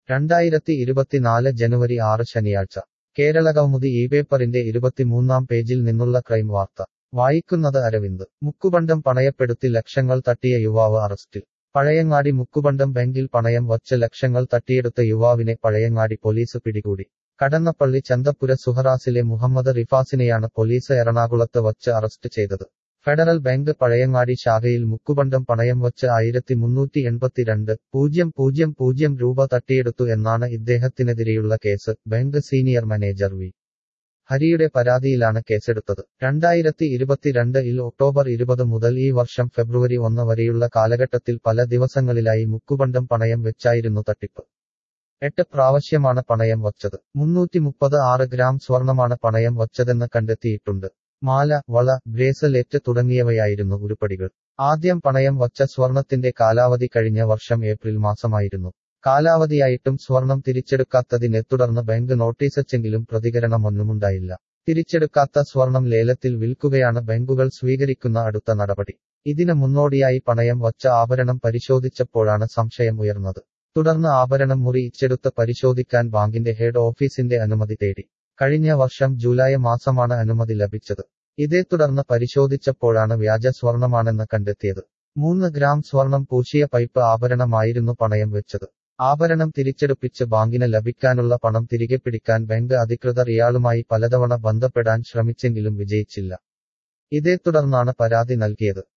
2024 ജനുവരി 6 ശനിയാഴ്ച കേരളകൗമുദി ഈ പേപ്പറിന്റെ 23-ാം പേജിൽ നിന്നുള്ള ക്രൈം വാർത്ത വായിക്കുന്നത് അരവിന്ദ് മുക്കുബണ്ടം പണയപ്പെടുത്തി ലക്ഷങ്ങൾ തട്ടിയ യുവാവ് അറസ്റ്റിൽ പഴയങ്ങാടി മുക്കുബണ്ടം ബാങ്കിൽ പണയം വച്ച് ലക്ഷങ്ങൾ തട്ടിയെടുത്ത യുവാവിനെ പഴയങ്ങാടി പോലീസ് പിടികൂടി കടന്നപ്പള്ളി ചന്തപ്പുര സുഹറാസിലെ മുഹമ്മദ് റിഫാസിനെയാണ് പോലീസ് എറണാകുളത്ത് വച്ച് അറസ്റ്റ് ചെയ്തത് ഫെഡറൽ ബാങ്ക് പഴയങ്ങാടി ശാഖയിൽ മുക്കുബണ്ടം പണയം വച്ച് 1382,000 രൂപ തട്ടിയെടുത്തു എന്നാണ് ഇദ്ദേഹത്തിനെതിരെയുള്ള case bank senior manager V ഹരിയുടെ പരാതിയിലാണ് കേസെടുത്തത് 2022 ഒക്ടോബർ 20 മുതൽ ഈ വർഷം ഫെബ്രുവരി 1 വരെയുള്ള കാലഘട്ടത്തിൽ പല ദിവസങ്ങളിലായി മുക്കുബണ്ടം പണയം വെച്ചായിരുന്നു തട്ടിപ്പ് 8 പ്രാവശ്യമാണ് പണയം വച്ചത് 336 ഗ്രാം സ്വർണമാണ് പണയം വച്ചതെന്ന് കണ്ടെത്തിയിട്ടുണ്ട് മാല വള ബ്രേസലെറ്റ് തുടങ്ങിയവയായിരുന്നു ഉരുപ്പടികൾ ആദ്യം പണയം വച്ച സ്വർണത്തിന്റെ കാലാവധി കഴിഞ്ഞ വർഷം ഏപ്രിൽ മാസമായിരുന്നു കാലാവധിയായിട്ടും സ്വർണം തിരിച്ചെടുക്കാത്തതിനെ തുടർന്ന് ബാങ്ക് നോട്ടീസച്ചെങ്കിലും പ്രതികരണമൊന്നുമുണ്ടായില്ല തിരിച്ചെടുക്കാത്ത സ്വർണം ലേലത്തിൽ വിൽക്കുകയാണ് ബാങ്കുകൾ സ്വീകരിക്കുന്ന അടുത്ത നടപടി ഇതിന് മുന്നോടിയായി പണയം വച്ച ആഭരണം പരിശോധിച്ചപ്പോഴാണ് സംശയം ഉയർന്നത് തുടർന്ന് ആഭരണം മുറിയിച്ചെടുത്ത് പരിശോധിക്കാൻ ബാങ്കിന്റെ ഹെഡ് ഓഫീസിന്റെ അനുമതി തേടി കഴിഞ്ഞ വർഷം ജൂലൈ മാസമാണ് അനുമതി ലഭിച്ചത് ഇതേ തുടർന്ന് പരിശോധിച്ചപ്പോഴാണ് വ്യാജ സ്വർണമാണെന്ന് കണ്ടെത്തിയത് 3 ഗ്രാം സ്വർണം പൂശിയ പൈപ്പ് ആഭരണമായിരുന്നു പണയം വെച്ചത് ആഭരണം തിരിച്ചെടുപ്പിച്ച് ബാങ്കിന് ലഭിക്കാനുള്ള പണം തിരികെ പിടിക്കാൻ ബാങ്ക് അധികൃതർ ഇയാളുമായി പലതവണ ബന്ധപ്പെടാൻ ശ്രമിച്ചെങ്കിലും വിജയിച്ചില്ല ഇതേ തുടർന്നാണ് പരാതി നൽകിയത്